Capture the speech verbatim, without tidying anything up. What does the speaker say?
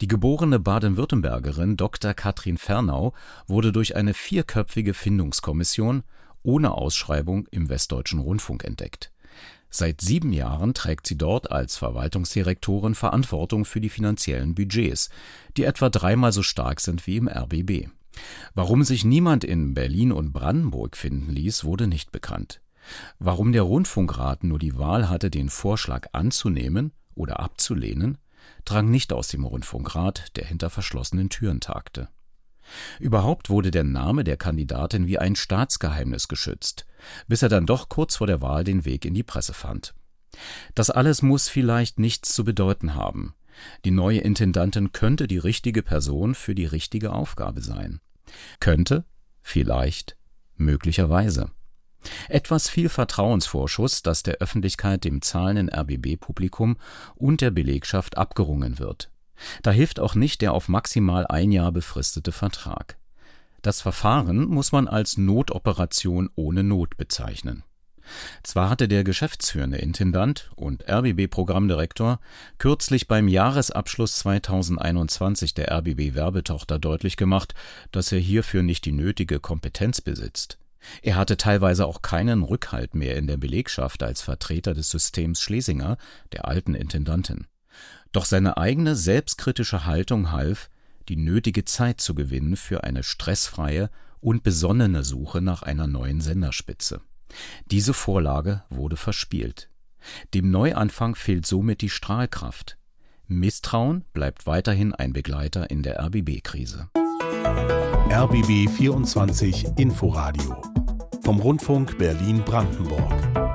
Die geborene Baden-Württembergerin Doktor Katrin Fernau wurde durch eine vierköpfige Findungskommission ohne Ausschreibung im Westdeutschen Rundfunk entdeckt. Seit sieben Jahren trägt sie dort als Verwaltungsdirektorin Verantwortung für die finanziellen Budgets, die etwa dreimal so stark sind wie im R B B. Warum sich niemand in Berlin und Brandenburg finden ließ, wurde nicht bekannt. Warum der Rundfunkrat nur die Wahl hatte, den Vorschlag anzunehmen oder abzulehnen, drang nicht aus dem Rundfunkrat, der hinter verschlossenen Türen tagte. Überhaupt wurde der Name der Kandidatin wie ein Staatsgeheimnis geschützt, bis er dann doch kurz vor der Wahl den Weg in die Presse fand. Das alles muss vielleicht nichts zu bedeuten haben. Die neue Intendantin könnte die richtige Person für die richtige Aufgabe sein. Könnte, vielleicht, möglicherweise. Etwas viel Vertrauensvorschuss, das der Öffentlichkeit, dem zahlenden R B B-Publikum und der Belegschaft abgerungen wird. Da hilft auch nicht der auf maximal ein Jahr befristete Vertrag. Das Verfahren muss man als Notoperation ohne Not bezeichnen. Zwar hatte der geschäftsführende Intendant und R B B-Programmdirektor kürzlich beim Jahresabschluss zweitausendeinundzwanzig der R B B-Werbetochter deutlich gemacht, dass er hierfür nicht die nötige Kompetenz besitzt. Er hatte teilweise auch keinen Rückhalt mehr in der Belegschaft als Vertreter des Systems Schlesinger, der alten Intendantin. Doch seine eigene selbstkritische Haltung half, die nötige Zeit zu gewinnen für eine stressfreie und besonnene Suche nach einer neuen Senderspitze. Diese Vorlage wurde verspielt. Dem Neuanfang fehlt somit die Strahlkraft. Misstrauen bleibt weiterhin ein Begleiter in der R B B-Krise. R B B vierundzwanzig Inforadio vom Rundfunk Berlin-Brandenburg.